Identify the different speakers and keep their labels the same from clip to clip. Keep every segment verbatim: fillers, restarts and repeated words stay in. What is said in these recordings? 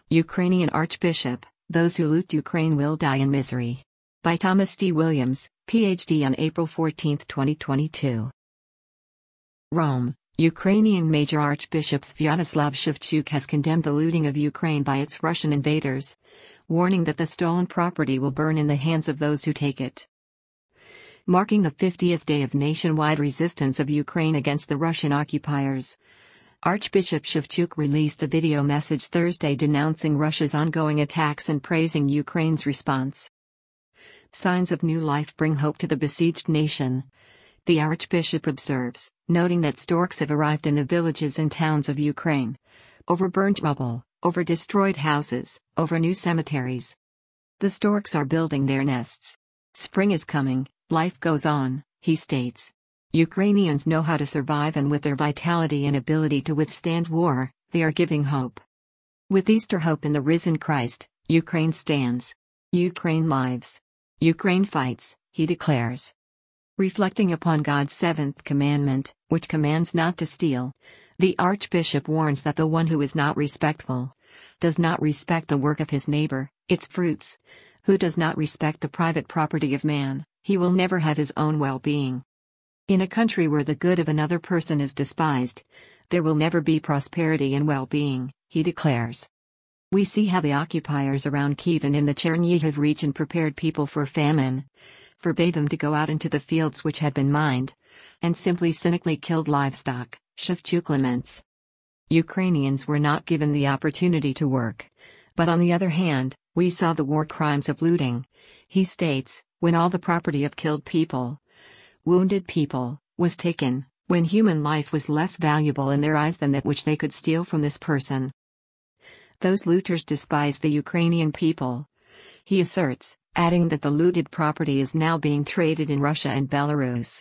Speaker 1: Ukrainian Archbishop, those who loot Ukraine will die in misery. By Thomas D. Williams, P H D on April fourteenth, twenty twenty-two. Rome, Ukrainian Major Archbishop Sviatoslav Shevchuk has condemned the looting of Ukraine by its Russian invaders, warning that the stolen property will burn in the hands of those who take it. Marking the fiftieth day of nationwide resistance of Ukraine against the Russian occupiers, Archbishop Shevchuk released a video message Thursday denouncing Russia's ongoing attacks and praising Ukraine's response. Signs of new life bring hope to the besieged nation, the Archbishop observes, noting that storks have arrived in the villages and towns of Ukraine. Over burnt rubble, over destroyed houses, over new cemeteries. The storks are building their nests. Spring is coming, life goes on, he states. Ukrainians know how to survive, and with their vitality and ability to withstand war, they are giving hope. With Easter hope in the risen Christ, Ukraine stands. Ukraine lives. Ukraine fights, he declares. Reflecting upon God's seventh commandment, which commands not to steal, the Archbishop warns that the one who is not respectful, does not respect the work of his neighbor, its fruits, who does not respect the private property of man, he will never have his own well-being. In a country where the good of another person is despised, there will never be prosperity and well-being, he declares. We see how the occupiers around Kyiv and in the Chernihiv region prepared people for famine, forbade them to go out into the fields which had been mined, and simply cynically killed livestock, Shevchuk laments. Ukrainians were not given the opportunity to work. But on the other hand, we saw the war crimes of looting, he states, when all the property of killed people, wounded people, was taken, when human life was less valuable in their eyes than that which they could steal from this person. Those looters despise the Ukrainian people, he asserts, adding that the looted property is now being traded in Russia and Belarus.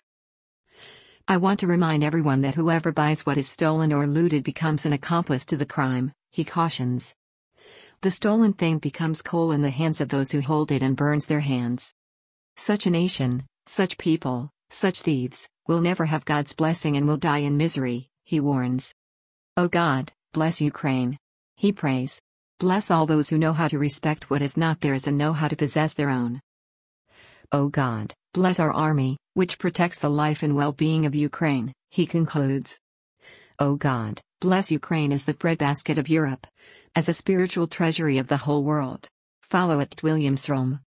Speaker 1: I want to remind everyone that whoever buys what is stolen or looted becomes an accomplice to the crime, he cautions. The stolen thing becomes coal in the hands of those who hold it and burns their hands. Such a nation, such people, such thieves, will never have God's blessing and will die in misery, he warns. O God, bless Ukraine. He prays. Bless all those who know how to respect what is not theirs and know how to possess their own. O God, bless our army, which protects the life and well-being of Ukraine, he concludes. O God, bless Ukraine as the breadbasket of Europe, as a spiritual treasury of the whole world. Follow at Williams Rome.